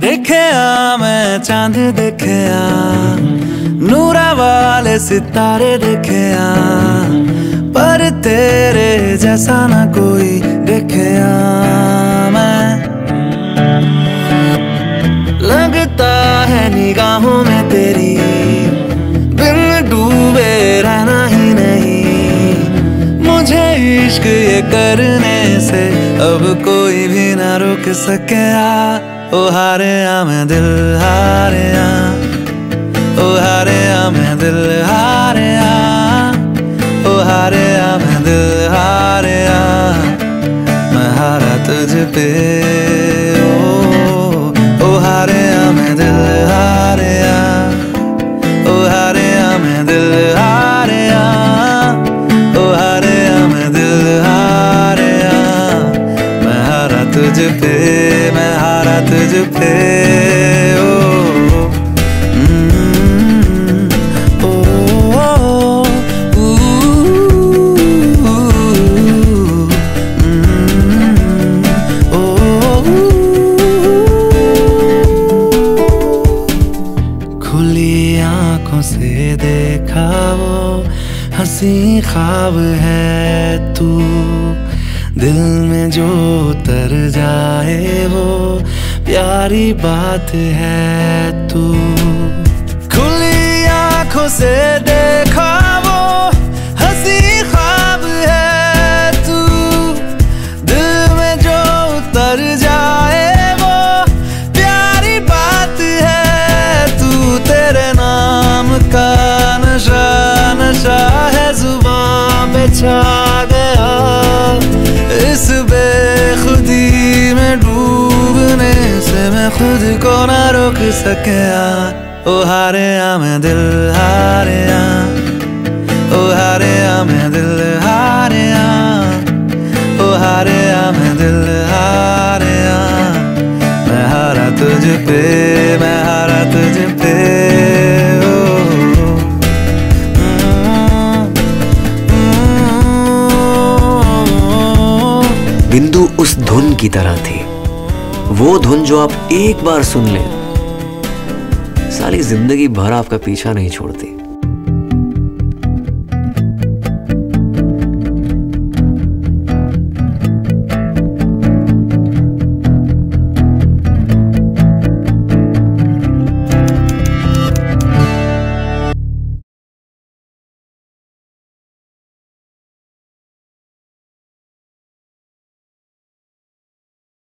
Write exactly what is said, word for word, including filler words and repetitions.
देखया मैं चांद देखया, नूरा वाले सितारे देखया, पर तेरे जैसा ना कोई देखया मैं। लगता है निगाहों में तेरी बिन डूबे रहना ही नहीं। मुझे इश्क ये करने से अब कोई भी ना रोक सकेगा। ओ हारेया मैं दिल हारेया, ओ हारेया मैं दिल हारेया, ओ हारेया मैं दिल हारेया, मैं हारा तुझ पे। ओ ओ हारेया मैं दिल हारेया, ओ हारेया मैं दिल हारेया, ओ हारेया मैं दिल हारेया, मैं हारा तुझ पे, मैं हारा तुझ पे। ओ खुली आंखों से देखा वो हंसी ख्वाब है तू, दिल में जो उतर जाए वो प्यारी बात है तू। खुली आंखों से देखा वो हंसी ख्वाब है तू, दिल में जो उतर जाए वो प्यारी बात है तू। तेरे नाम का नशा नशा है जुबान पे छा गया, इस बेखुदी में डूबने से मैं खुद को ना रोक सकेया। ओ हारेया मैं दिल हारेया, ओ हारेया मैं दिल हारेया, ओ हारेया मैं दिल हारेया, मैं हारा तुझ पे, मैं हारा तुझ पे। बिंदु उस धुन की तरह थी, वो धुन जो आप एक बार सुन लें सारी जिंदगी भर आपका पीछा नहीं छोड़ती।